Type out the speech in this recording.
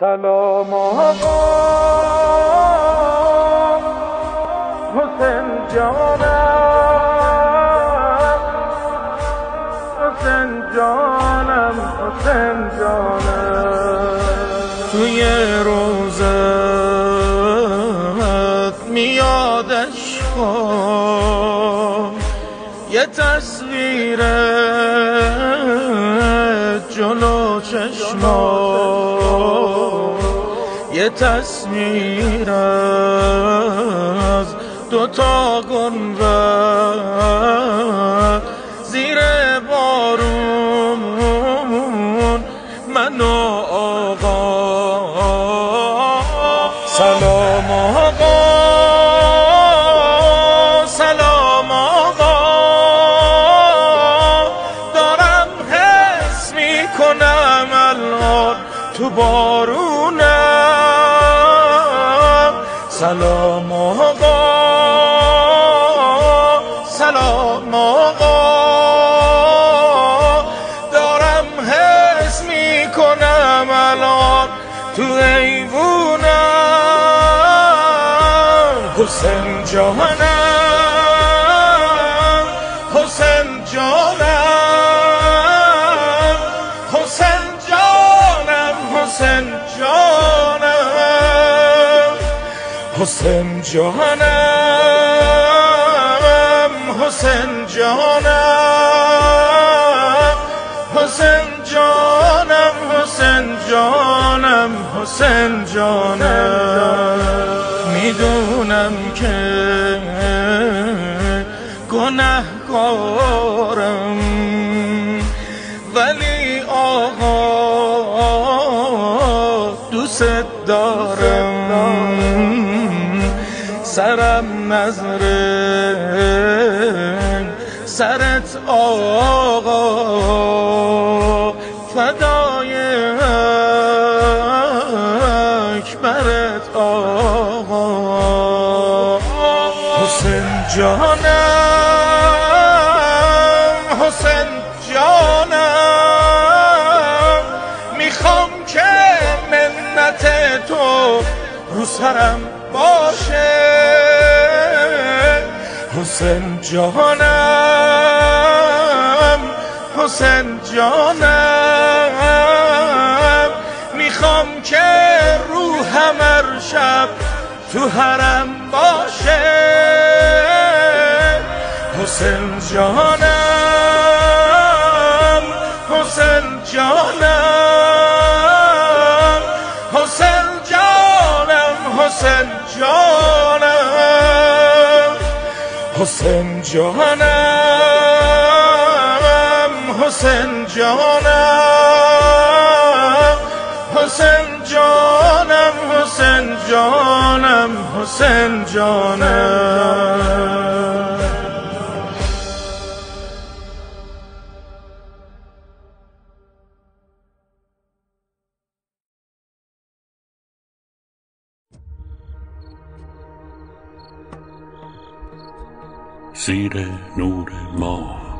سلام آقا حسین جانم، حسین جانم، حسین جانم. توی روزت میادش کن یه تصویر جلو چشمام، یه تصویر از دوتا گنبد زیر بارون من و آقا. سلام آقا، سلام آقا، دارم حس میکنم الان تو بارونم. سلام آقا، سلام آقا، دارم حس میکنم الان تو ایوونم. حسین جانم، حسین جانم، حسین جانم، حسین جانم، حسین جانم، حسین جانم، حسین جانم، حسین جانم، حسین جانم. میدونم که گنهکارم ولی آقا دوست دارم. سرم نذر سرت آقا، فدای اکبرت آقا. حسین جانم، حسین جانم، میخوام که منت تو رو سرم باشه. حسین جانم، حسین جانم، میخوام که روحم هر شب تو حرم باشه. حسین جانم، حسین جانم، حسین جانم، حسین جانم، حسین جانم، حسین جانم، حسین جانم، حسین جانم، حسین جانم. زیر نور ماه